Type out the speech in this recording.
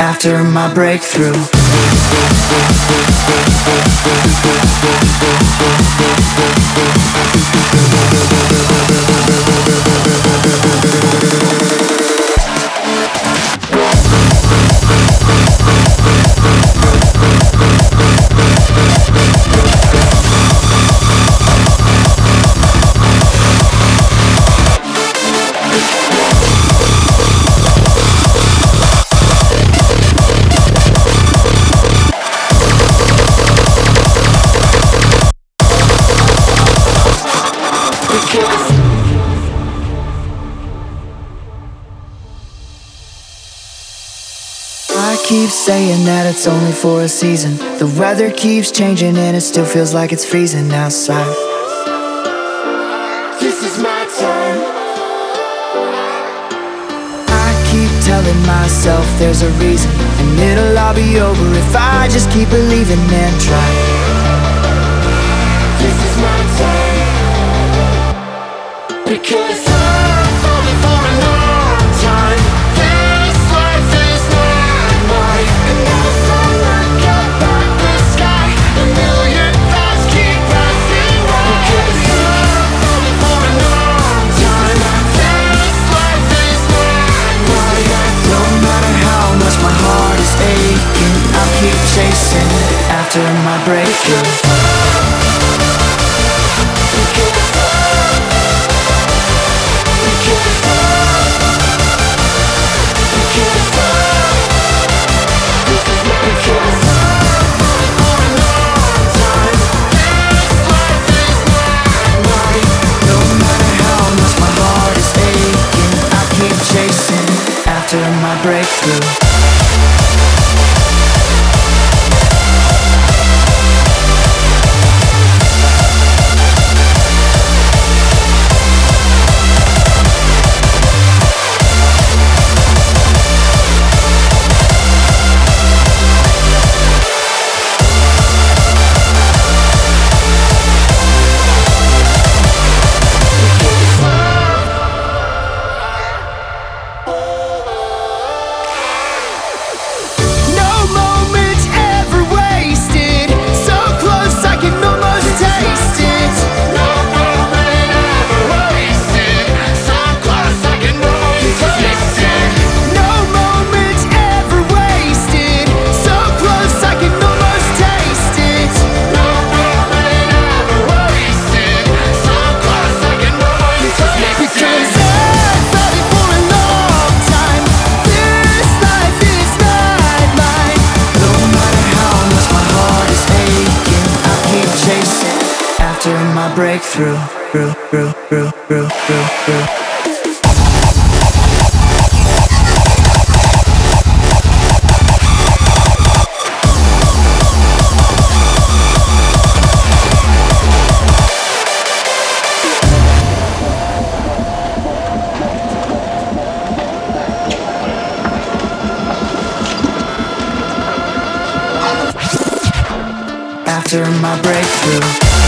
after my breakthrough. I keep saying that it's only for a season. The weather keeps changing and it still feels like it's freezing outside. This is my time. I keep telling myself there's a reason, and it'll all be over if I just keep believing and try. This is my time. Because I've fallen for a long time. This life is not mine. And as I look up at the sky, a million thoughts keep passing by. Because I've fallen for a long time. This life is not mine. No matter how much my heart is aching, I'll keep chasing after my breakthrough. After my breakthrough. After my breakthrough, after my breakthrough.